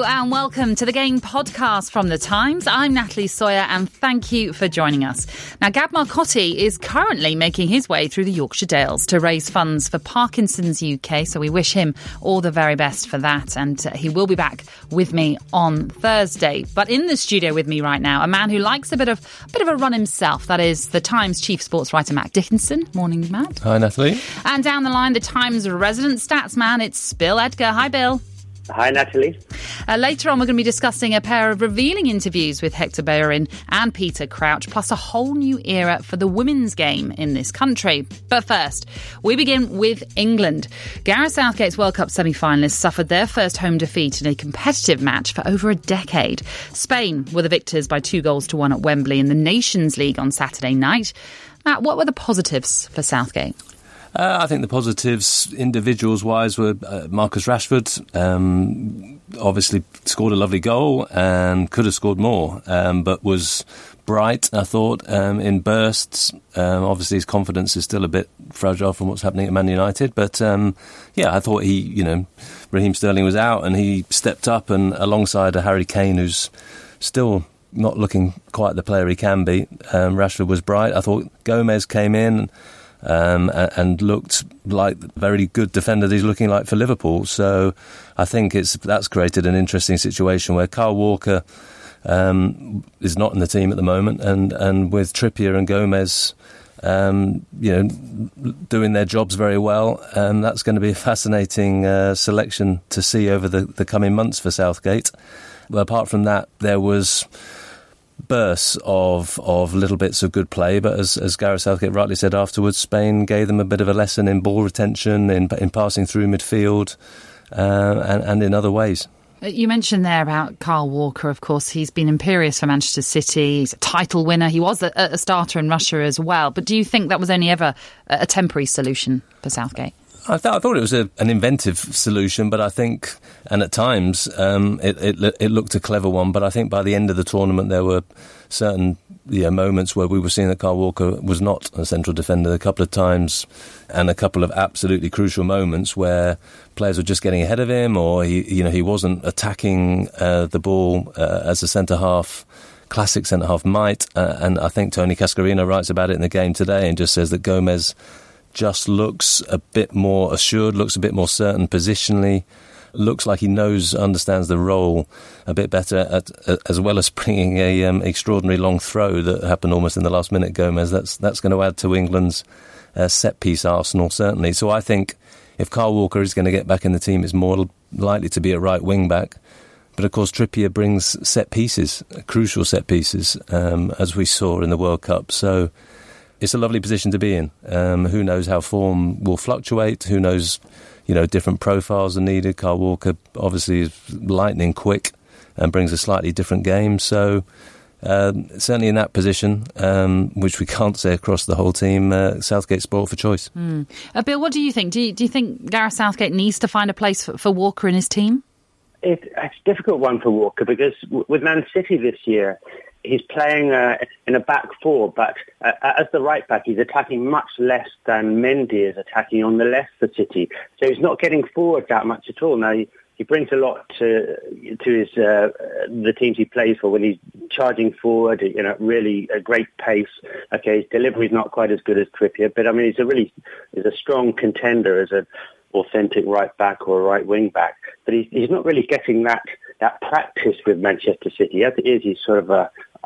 Hello and welcome to the Game podcast from The Times. I'm Natalie Sawyer and thank you for joining us. Now, Gab Marcotti is currently making his way through the Yorkshire Dales to raise funds for Parkinson's UK, so we wish him all the very best for that, and he will be back with me on Thursday. But in the studio with me right now, a man who likes a bit of a run himself, that is The Times chief sports writer Matt Dickinson. Morning, Matt. Hi, Natalie. And down the line, The Times resident stats man, it's Bill Edgar. Hi, Bill. Hi, Natalie. Later on, we're going to be discussing a pair of revealing interviews with Hector Bellerin and Peter Crouch, plus a whole new era for the women's game in this country. But first, we begin with England. Gareth Southgate's World Cup semi-finalists suffered their first home defeat in a competitive match for over a decade. Spain were the victors by 2-1 at Wembley in the Nations League on Saturday night. Matt, what were the positives for Southgate? I think the positives, individuals-wise, were Marcus Rashford. Obviously scored a lovely goal and could have scored more, but was bright, I thought, in bursts. Obviously his confidence is still a bit fragile from what's happening at Man United, but I thought Raheem Sterling was out and he stepped up, and alongside a Harry Kane who's still not looking quite the player he can be, Rashford was bright. I thought Gomez came in and looked like a very good defender that he's looking like for Liverpool. So I think that's created an interesting situation where Kyle Walker is not in the team at the moment, and with Trippier and Gomez doing their jobs very well, that's going to be a fascinating selection to see over the coming months for Southgate. But apart from that, there was bursts of little bits of good play, but as Gareth Southgate rightly said afterwards, Spain gave them a bit of a lesson in ball retention, in passing through midfield, and in other ways. You mentioned there about Kyle Walker. Of course, he's been imperious for Manchester City. He's a title winner. He was a starter in Russia as well. But do you think that was only ever a temporary solution for Southgate? I thought it was an inventive solution, but I think, and at times, it looked a clever one, but I think by the end of the tournament there were certain moments where we were seeing that Kyle Walker was not a central defender a couple of times, and a couple of absolutely crucial moments where players were just getting ahead of him, or he wasn't attacking the ball as a centre-half, classic centre-half might, and I think Tony Cascarino writes about it in the game today and just says that Gomez just looks a bit more assured, looks a bit more certain positionally, looks like he understands the role a bit better, as well as bringing a extraordinary long throw that happened almost in the last minute. Gomez, that's going to add to England's set-piece arsenal, certainly. So I think if Kyle Walker is going to get back in the team, it's more likely to be a right wing-back. But of course Trippier brings set-pieces, crucial set-pieces, as we saw in the World Cup. So it's a lovely position to be in. Who knows how form will fluctuate? Who knows, different profiles are needed. Kyle Walker obviously is lightning quick and brings a slightly different game. So certainly in that position, which we can't say across the whole team, Southgate's spoiled for choice. Bill, what do you think? Do you think Gareth Southgate needs to find a place for Walker in his team? It's a difficult one for Walker because with Man City this year, he's playing in a back four, but as the right back, he's attacking much less than Mendy is attacking on the left for City. So he's not getting forward that much at all. Now, he brings a lot to his the teams he plays for when he's charging forward, really a great pace. Okay, his delivery's not quite as good as Trippier, but I mean, he's a strong contender as an authentic right back or a right wing back. But he's not really getting that practice with Manchester City. As it is, he's sort of a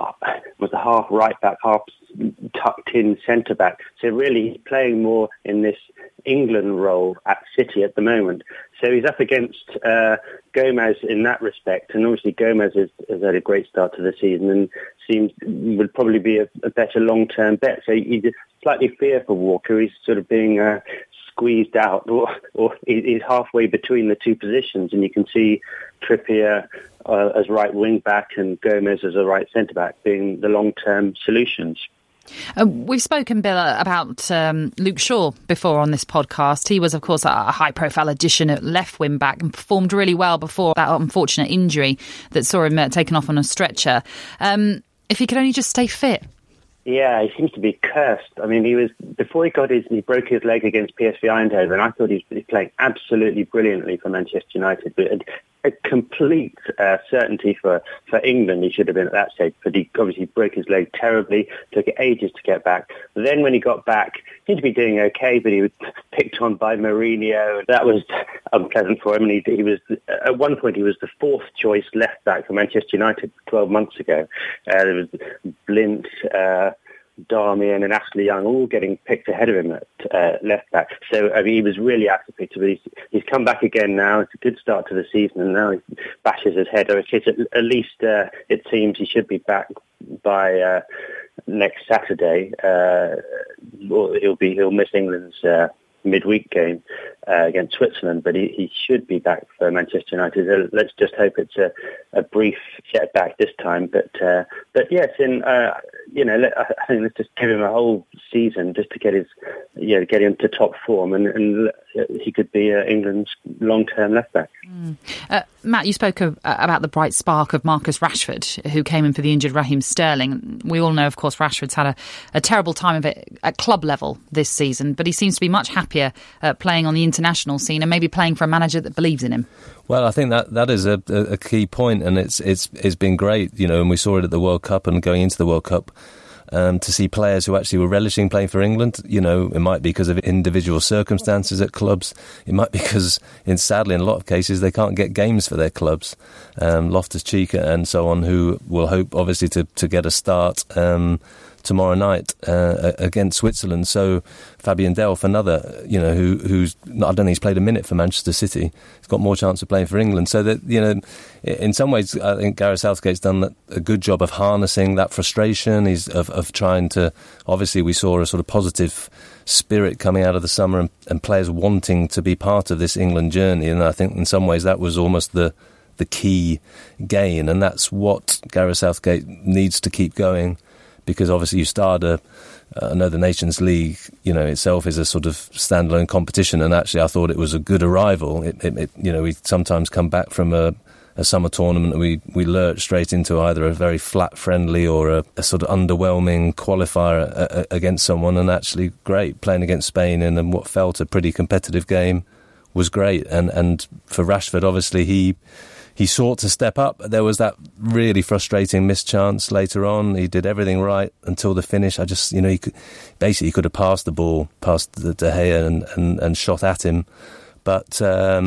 half right back, half tucked in centre back. So really he's playing more in this England role at City at the moment. So he's up against Gomez in that respect. And obviously Gomez has had a great start to the season and would probably be a better long-term bet. So he's slightly fearful, Walker. He's sort of being squeezed out, or he's halfway between the two positions, and you can see Trippier as right wing back and Gomez as a right centre back being the long-term solutions. We've spoken, Bill, about Luke Shaw before on this podcast. He was, of course, a high-profile addition at left wing-back and performed really well before that unfortunate injury that saw him taken off on a stretcher. If he could only just stay fit. Yeah, he seems to be cursed. I mean, before he broke his leg against PSV Eindhoven. I thought he was playing absolutely brilliantly for Manchester United, but a complete certainty for England. He should have been at that stage, but he obviously broke his leg terribly. Took ages to get back. But then when he got back, he seemed to be doing okay, but he was picked on by Mourinho. That was unpleasant for him. And he was at one point he was the fourth choice left back for Manchester United 12 months ago. There was Blint, Darmian and Ashley Young all getting picked ahead of him at left back. So I mean, he was really out of the picture, but he's come back again now. It's a good start to the season, and now he bashes his head. At least it seems he should be back by next Saturday. He'll miss England's midweek game against Switzerland, but he should be back for Manchester United. Let's just hope it's a brief setback this time. But yes, I think let's just give him a whole season just to get him to top form, and he could be England's long-term left back. Matt, you spoke about the bright spark of Marcus Rashford, who came in for the injured Raheem Sterling. We all know, of course, Rashford's had a terrible time of it at club level this season, but he seems to be much happier playing on the international scene and maybe playing for a manager that believes in him. Well, I think that is a key point, and it's been great, and we saw it at the World Cup and going into the World Cup. To see players who actually were relishing playing for England. It might be because of individual circumstances at clubs. It might be because, sadly, in a lot of cases, they can't get games for their clubs. Loftus-Cheek and so on, who will hope, obviously, to get a start tomorrow night against Switzerland. So Fabian Delph, another, who's I don't think he's played a minute for Manchester City. He's got more chance of playing for England. So that in some ways, I think Gareth Southgate's done a good job of harnessing that frustration. He's of trying to. Obviously, we saw a sort of positive spirit coming out of the summer and players wanting to be part of this England journey. And I think in some ways that was almost the key gain, and that's what Gareth Southgate needs to keep going. Because obviously you start I know the Nations League, itself is a sort of standalone competition, and actually I thought it was a good arrival. We sometimes come back from a summer tournament and we lurch straight into either a very flat friendly or a sort of underwhelming qualifier against someone, and actually great playing against Spain in what felt a pretty competitive game was great. And for Rashford, obviously he sought to step up. There was that really frustrating missed chance later on. He did everything right until the finish. He could have passed the ball past the De Gea and shot at him. But,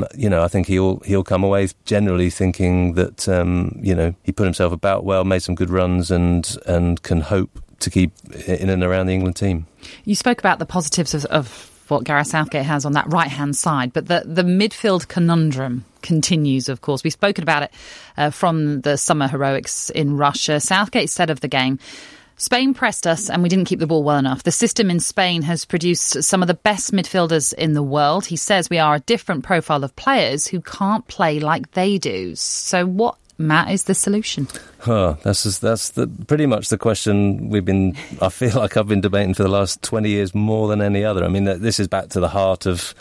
I think he'll come away generally thinking that, he put himself about well, made some good runs and can hope to keep in and around the England team. You spoke about the positives of what Gareth Southgate has on that right-hand side, but the midfield conundrum continues, of course. We've spoken about it from the summer heroics in Russia. Southgate said of the game, Spain pressed us and we didn't keep the ball well enough. The system in Spain has produced some of the best midfielders in the world. He says we are a different profile of players who can't play like they do. So what, Matt, is the solution? That's pretty much the question I feel like I've been debating for the last 20 years more than any other. I mean, this is back to the heart of,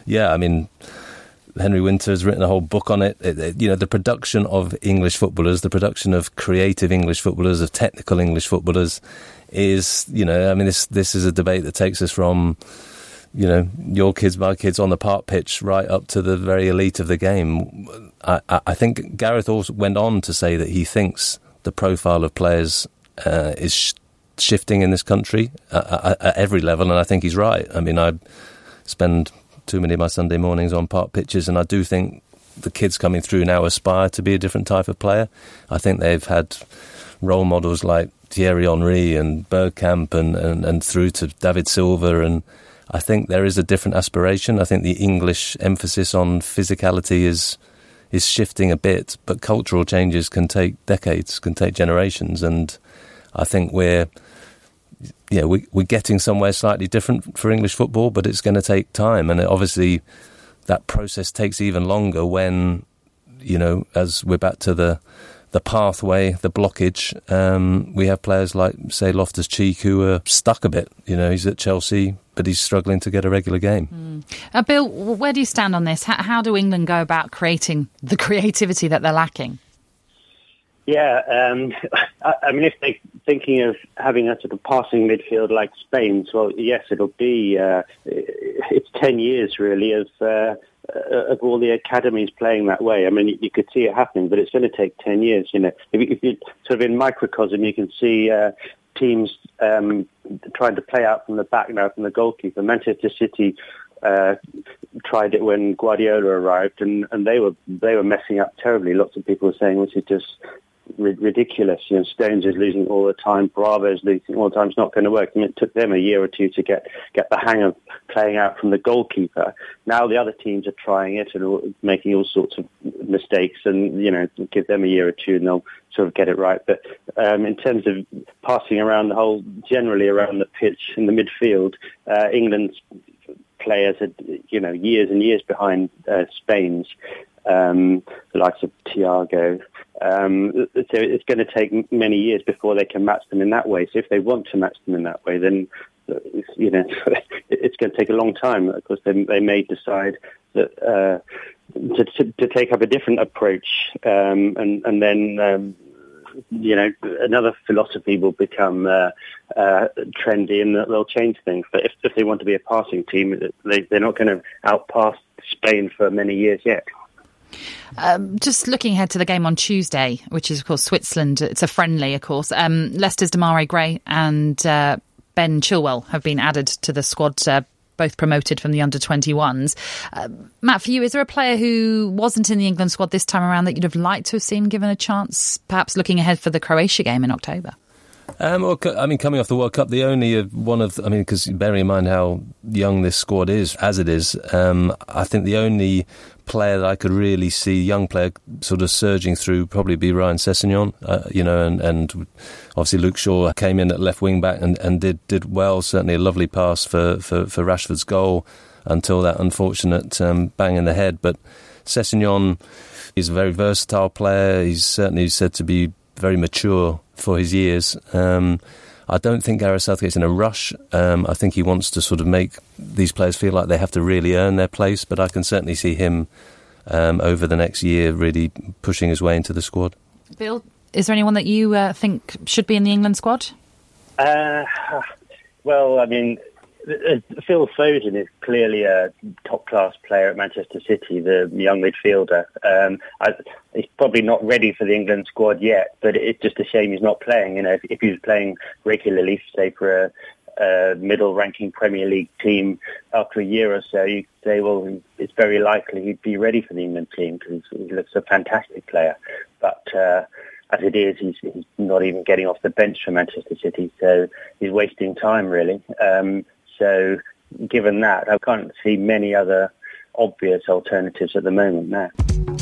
Henry Winter has written a whole book on it. The production of English footballers, the production of creative English footballers, of technical English footballers is, this is a debate that takes us from, your kids, my kids on the park pitch right up to the very elite of the game. I think Gareth also went on to say that he thinks the profile of players is shifting in this country at every level, and I think he's right. I mean, I spend too many of my Sunday mornings on park pitches, and I do think the kids coming through now aspire to be a different type of player. I think they've had role models like Thierry Henry and Bergkamp and through to David Silva, and I think there is a different aspiration. I think the English emphasis on physicality is shifting a bit, but cultural changes can take decades, can take generations, and I think we're getting somewhere slightly different for English football, but it's going to take time, and obviously that process takes even longer when, as we're back to the pathway, the blockage, we have players like, say, Loftus-Cheek, who are stuck a bit. He's at Chelsea, but he's struggling to get a regular game. Bill, where do you stand on this? How do England go about creating the creativity that they're lacking? Yeah, if thinking of having a sort of passing midfield like Spain's. Well, yes, it'll be. It's 10 years really of all the academies playing that way. I mean, you could see it happening, but it's going to take 10 years. You know, if you sort of in microcosm, you can see teams trying to play out from the back now from the goalkeeper. Manchester City tried it when Guardiola arrived, and they were messing up terribly. Lots of people were saying this is just ridiculous. You know, Stones is losing all the time, Bravo is losing all the time. It's not going to work. And it took them a year or two to get the hang of playing out from the goalkeeper. Now the other teams are trying it and making all sorts of mistakes, and you know, give them a year or two and they'll sort of get it right. But in terms of passing around generally around the pitch in the midfield, England's players are, you know, years and years behind Spain's. The likes of Thiago. So it's going to take many years before they can match them in that way. So if they want to match them in that way, then, you know, it's going to take a long time. Of course, they may decide that to take up a different approach, and then you know, another philosophy will become trendy, and they'll change things. But if they want to be a passing team, they're not going to outpass Spain for many years yet. Just looking ahead to the game on Tuesday, which is, of course, Switzerland. It's a friendly, of course. Leicester's Demarai Gray and Ben Chilwell have been added to the squad, both promoted from the under-21s. Matt, for you, is there a player who wasn't in the England squad this time around that you'd have liked to have seen given a chance, perhaps looking ahead for the Croatia game in October? Well, I mean, coming off the World Cup, the only one of, I mean, because bearing in mind how young this squad is, as it is, I think the only player that I could really see, young player, sort of surging through, probably be Ryan Sessegnon, you know, and obviously Luke Shaw came in at left wing back and did well. Certainly a lovely pass for Rashford's goal until that unfortunate bang in the head. But Sessegnon is a very versatile player. He's certainly said to be very mature for his years. I don't think Gareth Southgate's in a rush. I think he wants to sort of make these players feel like they have to really earn their place, but I can certainly see him over the next year really pushing his way into the squad. Bill, is there anyone that you think should be in the England squad? Well, I mean, Phil Foden is clearly a top-class player at Manchester City, the young midfielder. He's probably not ready for the England squad yet, but it's just a shame he's not playing. You know, if he was playing regularly, say for a middle-ranking Premier League team, after a year or so, you could say, well, it's very likely he'd be ready for the England team because he looks a fantastic player. But as it is, he's not even getting off the bench for Manchester City, so he's wasting time, really. So given that, I can't see many other obvious alternatives at the moment now.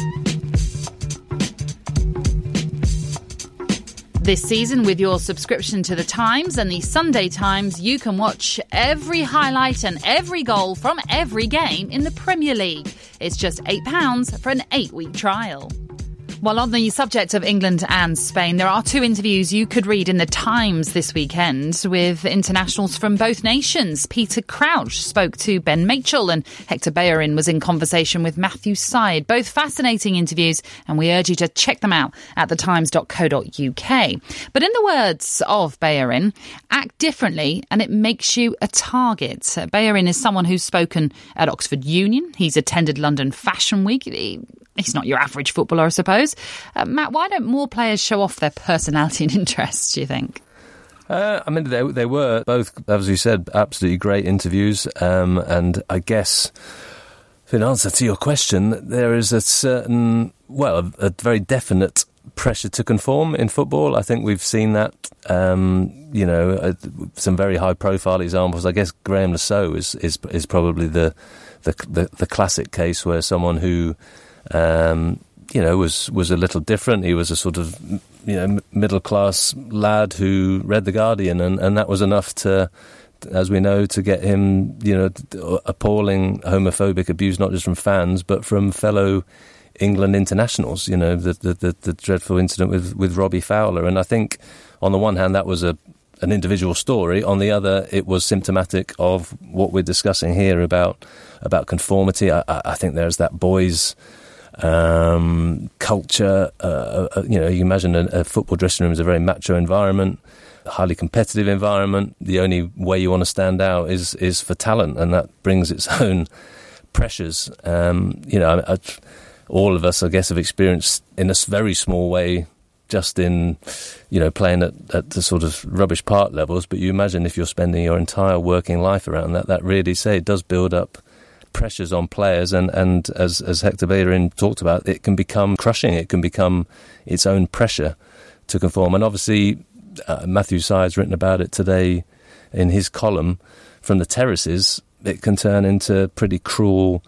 This season, with your subscription to The Times and the Sunday Times, you can watch every highlight and every goal from every game in the Premier League. It's just £8 for an 8-week trial. While on the subject of England and Spain, there are two interviews you could read in The Times this weekend with internationals from both nations. Peter Crouch spoke to Ben Machel and Hector Bellerin was in conversation with Matthew Syed. Both fascinating interviews, and we urge you to check them out at thetimes.co.uk. But in the words of Bellerin, act differently and it makes you a target. Bellerin is someone who's spoken at Oxford Union. He's attended London Fashion Week. He's not your average footballer, I suppose. Matt, why don't more players show off their personality and interests, do you think? I mean, they were both, as you said, absolutely great interviews. And I guess, in answer to your question, there is a certain, well, a very definite pressure to conform in football. I think we've seen that, you know, some very high-profile examples. I guess Graham Lasso is probably the classic case where someone who you know, was a little different. He was a sort of, you know, middle-class lad who read The Guardian, and that was enough to, as we know, to get him, you know, appalling homophobic abuse, not just from fans, but from fellow England internationals, you know, the dreadful incident with Robbie Fowler. And I think, on the one hand, that was an individual story. On the other, it was symptomatic of what we're discussing here about conformity. I think there's that boys' culture. You know, you imagine a football dressing room is a very macho environment. highly competitive environment. The only way you want to stand out is for talent, and that brings its own pressures. All of us, I guess, have experienced in a very small way, just in, playing at the sort of rubbish part levels. But you imagine if you're spending your entire working life around that really, it does build up pressures on players. And as Hector Bellerin talked about, it can become crushing. It can become its own pressure to conform. And obviously, Matthew Syed's written about it today in his column from the terraces. It can turn into pretty cruel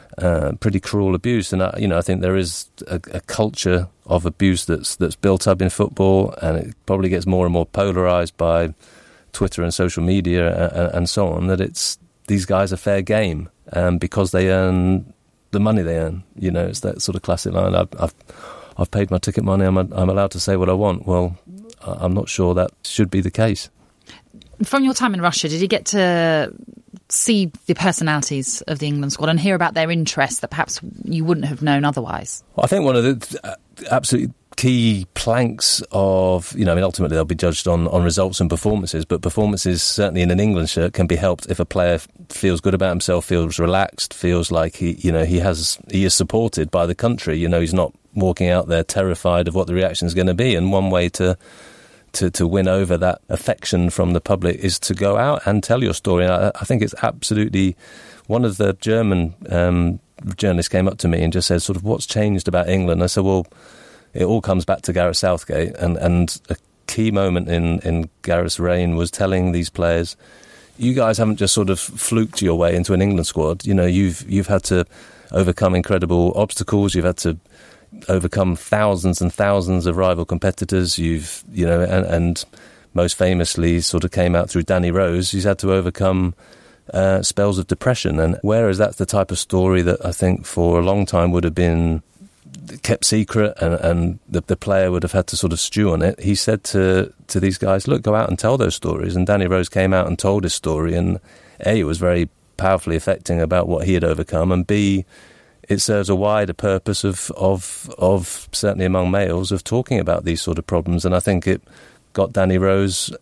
abuse, and I think there is a culture of abuse that's built up in football, and it probably gets more and more polarised by Twitter and social media and so on. That these guys are fair game because they earn the money they earn. It's that sort of classic line. I've paid my ticket money. I'm allowed to say what I want. Well, I'm not sure that should be the case. From your time in Russia, did you get to see the personalities of the England squad and hear about their interests that perhaps you wouldn't have known otherwise? Well, I think one of the absolutely key planks of, ultimately they'll be judged on results and performances, but performances certainly in an England shirt can be helped if a player feels good about himself, feels relaxed, feels like he is supported by the country. He's not walking out there terrified of what the reaction is going to be. And one way to win over that affection from the public is to go out and tell your story. I think it's absolutely... One of the German journalists came up to me and just said, sort of, what's changed about England? I said, well, it all comes back to Gareth Southgate. And a key moment in Gareth's reign was telling these players, you guys haven't just sort of fluked your way into an England squad. You've had to overcome incredible obstacles. You've had to overcome thousands and thousands of rival competitors. And most famously sort of came out through Danny Rose. He's had to overcome spells of depression. And whereas that's the type of story that I think for a long time would have been kept secret and the player would have had to sort of stew on it, he said to these guys, look, go out and tell those stories. And Danny Rose came out and told his story, and A, it was very powerfully affecting about what he had overcome, and B, it serves a wider purpose of certainly among males of talking about these sort of problems. And I think it got Danny Rose,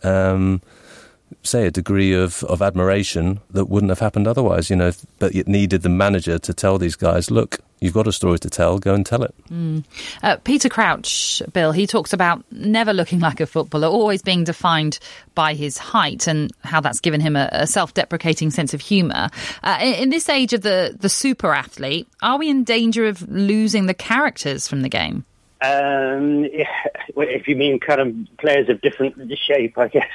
a degree of admiration that wouldn't have happened otherwise, but it needed the manager to tell these guys, look, you've got a story to tell, go and tell it. Peter Crouch, Bill, he talks about never looking like a footballer, always being defined by his height and how that's given him a self-deprecating sense of humour. In this age of the super athlete, are we in danger of losing the characters from the game? If you mean kind of players of different shape, I guess.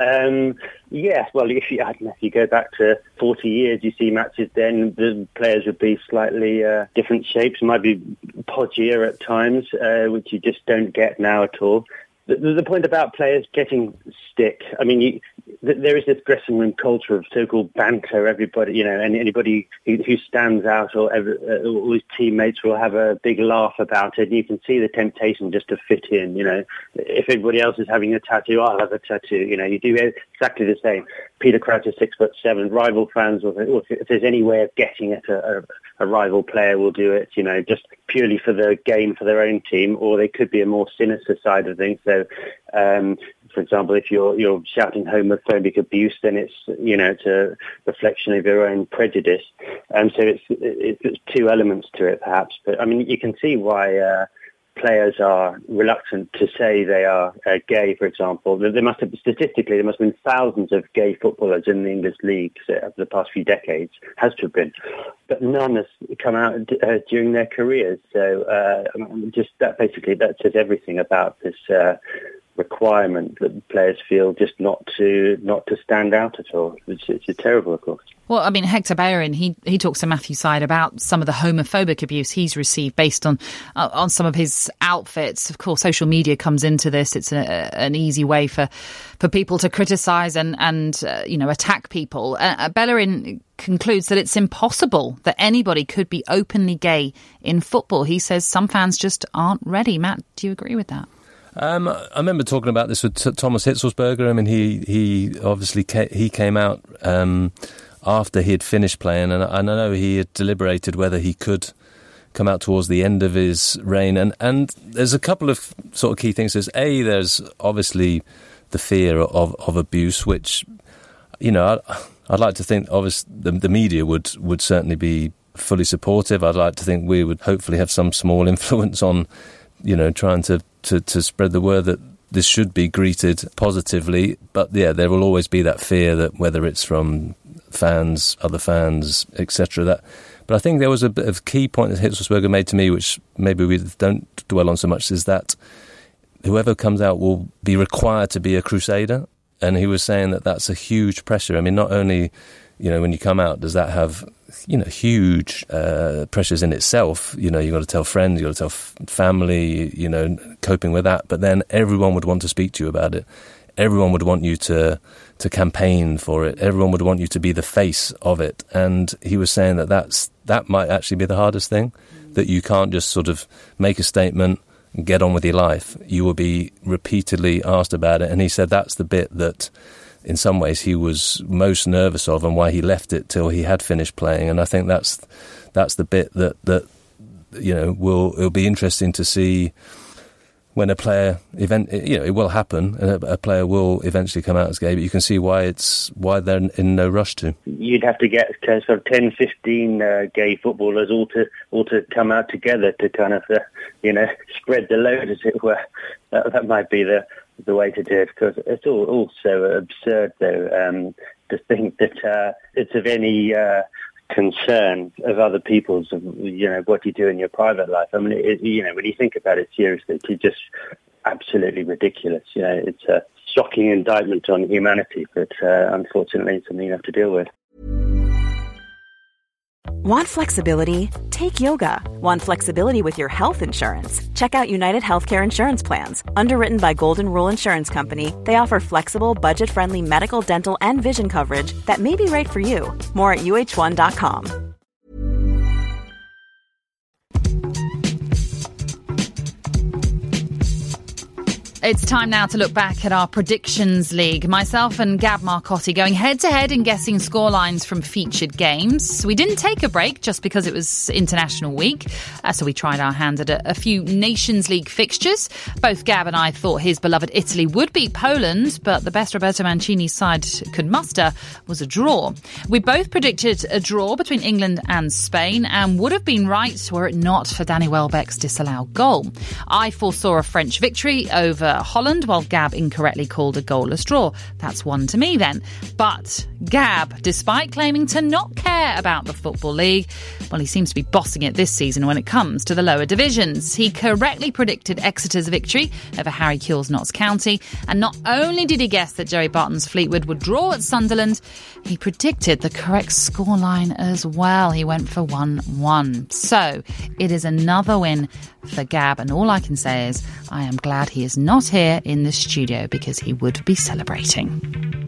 Yes, well, if you go back to 40 years, you see matches then, the players would be slightly different shapes, might be podgier at times, which you just don't get now at all. The point about players getting stick, I mean, there is this dressing room culture of so-called banter. Everybody, and anybody who stands out or all his teammates will have a big laugh about it. And you can see the temptation just to fit in. If everybody else is having a tattoo, I'll have a tattoo. You do exactly the same. Peter Crouch is 6'7". Rival fans, if there's any way of getting at a rival player, will do it. Just purely for the game for their own team, or they could be a more sinister side of things. So, for example, if you're shouting homophobic abuse, then it's a reflection of your own prejudice. So it's two elements to it, perhaps. But I mean, you can see why players are reluctant to say they are gay. For example, there must have been thousands of gay footballers in the English league over the past few decades. Has to have been, but none has come out during their careers. So just that says everything about this requirement that players feel just not to stand out at all. It's terrible, of course. Well, I mean, Hector Bellerin, he talks to Matthew Syed about some of the homophobic abuse he's received based on some of his outfits. Of course, social media comes into this. It's an easy way for people to criticise and attack people. Bellerin concludes that it's impossible that anybody could be openly gay in football. He says some fans just aren't ready. Matt, do you agree with that? I remember talking about this with Thomas Hitzelsberger. I mean, he obviously came out after he had finished playing, and I know he had deliberated whether he could come out towards the end of his reign. And there's a couple of sort of key things. There's obviously the fear of abuse, which, you know, I'd like to think, obviously, the media would certainly be fully supportive. I'd like to think we would hopefully have some small influence on, you know, trying to spread the word that this should be greeted positively. But yeah, there will always be that fear that whether it's from fans, other fans, etc. But I think there was a bit of key point that Hitzlsperger made to me, which maybe we don't dwell on so much, is that whoever comes out will be required to be a crusader. And he was saying that that's a huge pressure. I mean, not only, you know, when you come out, does that have, you know, huge pressures in itself. You know, you've got to tell friends, you've got to tell family, you know, coping with that. But then everyone would want to speak to you about it. Everyone would want you to campaign for it. Everyone would want you to be the face of it. And he was saying that might actually be the hardest thing, that you can't just sort of make a statement, get on with your life. You will be repeatedly asked about it. And he said that's the bit that in some ways he was most nervous of, and why he left it till he had finished playing. And I think that's the bit that you know, it'll be interesting to see when a player it will happen, and a player will eventually come out as gay, but you can see why they're in no rush to. You'd have to get sort of 10, 15 gay footballers all to come out together to kind of you know, spread the load, as it were. That might be the way to do it, because it's all so absurd, though, to think that it's of any concern of other people's, you know, what you do in your private life. I mean, you know, when you think about it seriously, it's just absolutely ridiculous. You know, it's a shocking indictment on humanity, but unfortunately it's something you have to deal with. Want flexibility? Take yoga. Want flexibility with your health insurance? Check out United Healthcare Insurance Plans. Underwritten by Golden Rule Insurance Company, they offer flexible, budget-friendly medical, dental, and vision coverage that may be right for you. More at uh1.com. It's time now to look back at our Predictions League. Myself and Gab Marcotti going head-to-head in guessing scorelines from featured games. We didn't take a break just because it was International Week, so we tried our hand at a few Nations League fixtures. Both Gab and I thought his beloved Italy would beat Poland, but the best Roberto Mancini's side could muster was a draw. We both predicted a draw between England and Spain, and would have been right were it not for Danny Welbeck's disallowed goal. I foresaw a French victory over Holland, while Gab incorrectly called a goalless draw. That's one to me then. But Gab, despite claiming to not care about the Football League, well, he seems to be bossing it this season when it comes to the lower divisions. He correctly predicted Exeter's victory over Harry Kewell's Notts County, and not only did he guess that Joey Barton's Fleetwood would draw at Sunderland, he predicted the correct scoreline as well. He went for 1-1. So it is another win for Gab, and all I can say is I am glad he is not here in the studio, because he would be celebrating.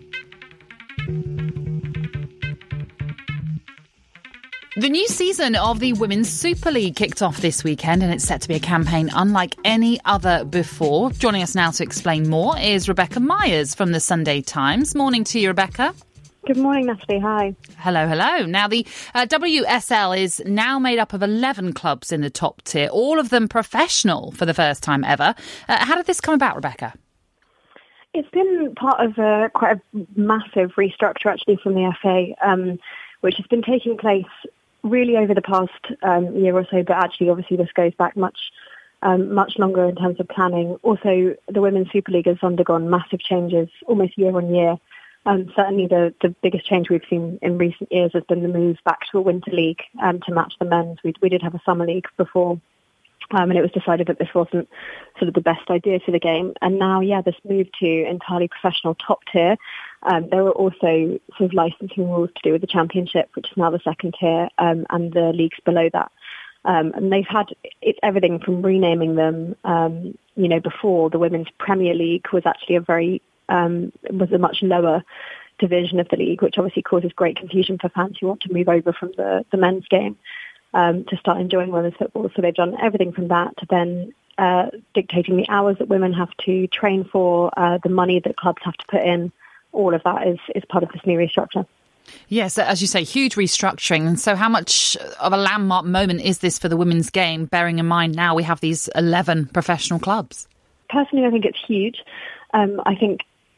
The new season of the Women's Super League kicked off this weekend, and it's set to be a campaign unlike any other before. Joining us now to explain more is Rebecca Myers from the Sunday Times. Morning to you, Rebecca. Good morning, Natalie. Hi. Hello, hello. Now, the WSL is now made up of 11 clubs in the top tier, all of them professional for the first time ever. How did this come about, Rebecca? It's been part of quite a massive restructure, actually, from the FA, which has been taking place really over the past year or so, but actually, obviously, this goes back much longer in terms of planning. Also, the Women's Super League has undergone massive changes almost year on year. Certainly the biggest change we've seen in recent years has been the move back to a winter league to match the men's. We did have a summer league before, and it was decided that this wasn't sort of the best idea for the game. And now, this move to entirely professional top tier. There are also sort of licensing rules to do with the championship, which is now the second tier, and the leagues below that. And they've had everything from renaming them. Before the Women's Premier League was actually was a much lower division of the league, which obviously causes great confusion for fans who want to move over from the men's game to start enjoying women's football. So they've done everything from that to then dictating the hours that women have to train for, the money that clubs have to put in. All of that is part of this new restructure. Yes, as you say, huge restructuring. And so how much of a landmark moment is this for the women's game, bearing in mind now we have these 11 professional clubs? Personally, I think it's huge. I think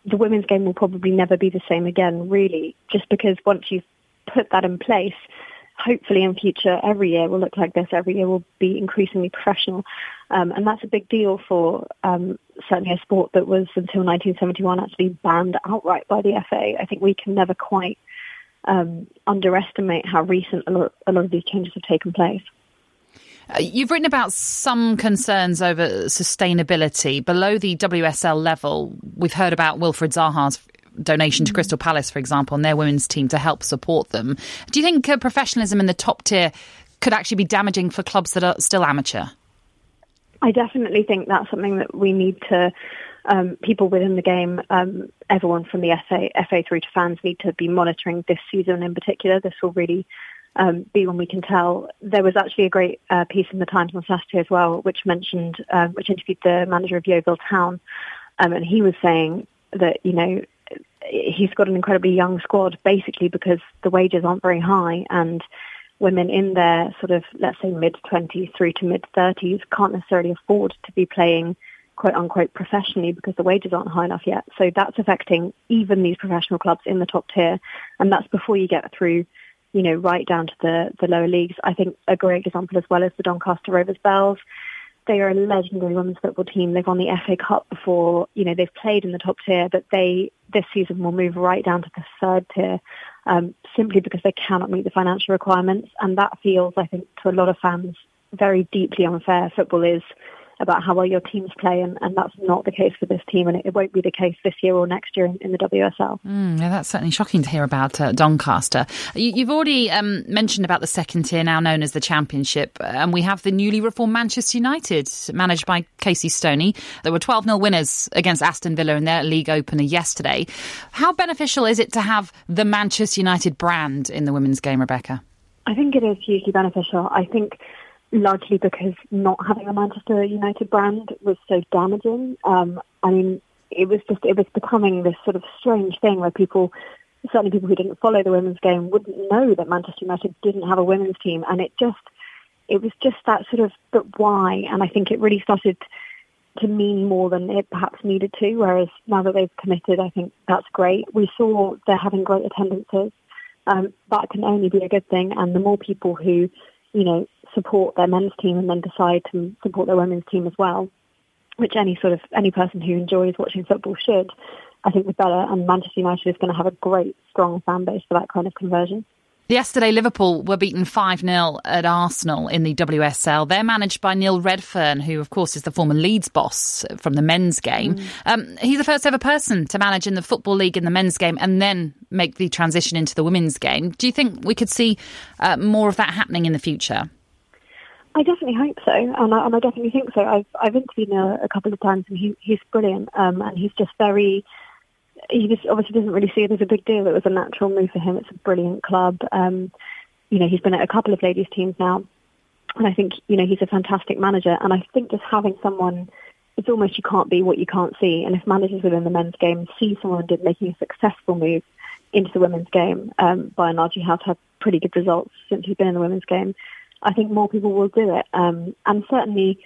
the women's game will probably never be the same again, really, just because once you've put that in place, hopefully in future, every year will look like this. Every year will be increasingly professional. And that's a big deal for certainly a sport that was, until 1971, actually banned outright by the FA. I think we can never quite underestimate how recent a lot of these changes have taken place. You've written about some concerns over sustainability. Below the WSL level, we've heard about Wilfried Zaha's donation to Crystal Palace, for example, and their women's team to help support them. Do you think professionalism in the top tier could actually be damaging for clubs that are still amateur? I definitely think that's something that we need to, people within the game, everyone from the FA through to fans need to be monitoring this season in particular. This will really be when we can tell. There was actually a great piece in the Times on Saturday as well, which interviewed the manager of Yeovil Town, and he was saying that, he's got an incredibly young squad, basically because the wages aren't very high, and women in their sort of, let's say, mid-20s through to mid-30s can't necessarily afford to be playing quote-unquote professionally because the wages aren't high enough yet. So that's affecting even these professional clubs in the top tier, and that's before you get through, right down to the lower leagues. I think a great example as well is the Doncaster Rovers Bells. They are a legendary women's football team. They've won the FA Cup before. They've played in the top tier, but they this season will move right down to the third tier simply because they cannot meet the financial requirements. And that feels, I think, to a lot of fans, very deeply unfair. Football is about how well your teams play, and that's not the case for this team, and it won't be the case this year or next year in the WSL. Yeah, that's certainly shocking to hear about Doncaster. You've already mentioned about the second tier, now known as the Championship, and we have the newly reformed Manchester United, managed by Casey Stoney. There were 12-0 winners against Aston Villa in their league opener yesterday. How beneficial is it to have the Manchester United brand in the women's game, Rebecca? I think it is hugely beneficial. I think largely because not having a Manchester United brand was so damaging. It was becoming this sort of strange thing where certainly people who didn't follow the women's game wouldn't know that Manchester United didn't have a women's team. And it was just that sort of, but why? And I think it really started to mean more than it perhaps needed to, whereas now that they've committed, I think that's great. We saw they're having great attendances. That can only be a good thing. And the more people who, support their men's team and then decide to support their women's team as well, which any person who enjoys watching football should, I think the better. And Manchester United is going to have a great, strong fan base for that kind of conversion. Yesterday, Liverpool were beaten 5-0 at Arsenal in the WSL. They're managed by Neil Redfern, who, of course, is the former Leeds boss from the men's game. He's the first ever person to manage in the Football League in the men's game and then make the transition into the women's game. Do you think we could see more of that happening in the future? I definitely hope so, and I definitely think so. I've interviewed Neil a couple of times, and he's brilliant, and he's just very... He just obviously doesn't really see it as a big deal. It was a natural move for him. It's a brilliant club. He's been at a couple of ladies' teams now, and I think, he's a fantastic manager. And I think just having someone, it's almost you can't be what you can't see. And if managers within the men's game see someone making a successful move into the women's game, by and large, he has had pretty good results since he's been in the women's game, I think more people will do it. And certainly,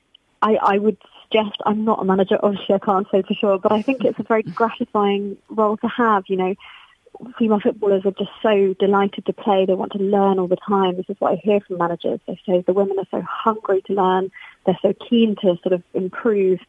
I would suggest, I'm not a manager, obviously I can't say for sure, but I think it's a very gratifying role to have. Female footballers are just so delighted to play. They want to learn all the time. This is what I hear from managers. They say the women are so hungry to learn. They're so keen to sort of improve,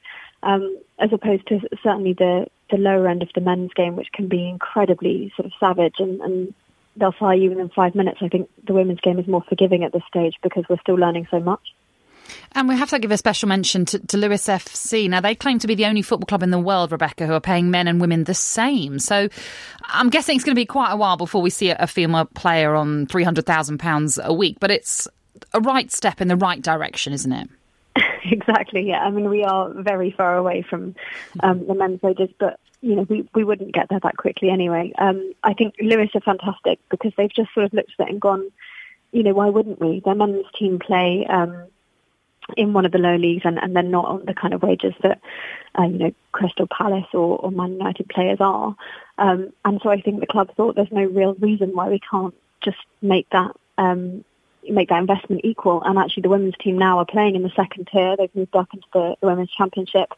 as opposed to certainly the lower end of the men's game, which can be incredibly sort of savage and they'll fire you within 5 minutes. I think the women's game is more forgiving at this stage because we're still learning so much. And we have to give a special mention to Lewes FC. Now, they claim to be the only football club in the world, Rebecca, who are paying men and women the same. So I'm guessing it's going to be quite a while before we see a female player on £300,000 a week. But it's a right step in the right direction, isn't it? Exactly, yeah. I mean, we are very far away from the men's wages, but, we wouldn't get there that quickly anyway. I think Lewes are fantastic because they've just sort of looked at it and gone, why wouldn't we? Their men's team play... in one of the low leagues, and they're not on the kind of wages that, Crystal Palace or Man United players are. And so I think the club thought there's no real reason why we can't just make that investment equal. And actually the women's team now are playing in the second tier. They've moved up into the women's championship.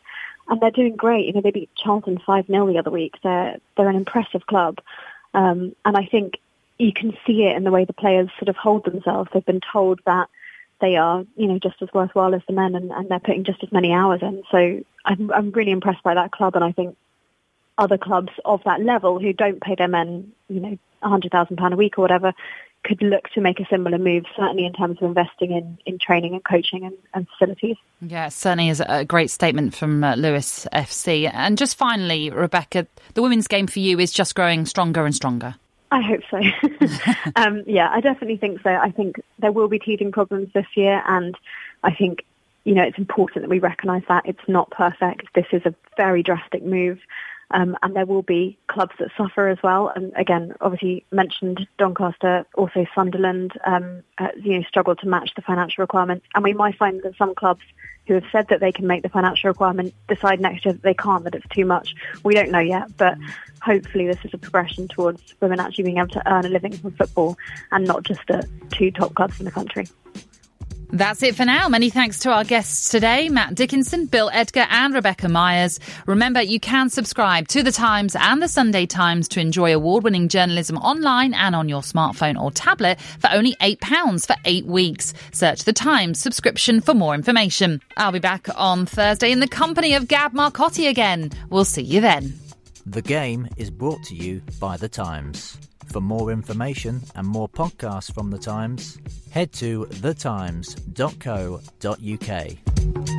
and they're doing great. You know, they beat Charlton 5-0 the other week. They're an impressive club, and I think you can see it in the way the players sort of hold themselves. They've been told that they are, you know, just as worthwhile as the men, and they're putting just as many hours in. So I'm really impressed by that club, and I think other clubs of that level who don't pay their men, you know, £100,000 a week or whatever, could look to make a similar move, certainly in terms of investing in training and coaching and facilities. Yeah, it certainly is a great statement from Lewes FC. And just finally, Rebecca, the women's game for you is just growing stronger and stronger. I hope so. Yeah, I definitely think so. I think there will be teething problems this year, and I think, you know, it's important that we recognise that it's not perfect. This is a very drastic move. And there will be clubs that suffer as well. And again, obviously mentioned Doncaster, also Sunderland, struggled to match the financial requirements. And we might find that some clubs who have said that they can make the financial requirement decide next year that they can't, that it's too much. We don't know yet, but hopefully this is a progression towards women actually being able to earn a living from football and not just the two top clubs in the country. That's it for now. Many thanks to our guests today, Matt Dickinson, Bill Edgar and Rebecca Myers. Remember, you can subscribe to The Times and The Sunday Times to enjoy award-winning journalism online and on your smartphone or tablet for only £8 for 8 weeks. Search The Times subscription for more information. I'll be back on Thursday in the company of Gab Marcotti again. We'll see you then. The Game is brought to you by The Times. For more information and more podcasts from The Times, head to thetimes.co.uk.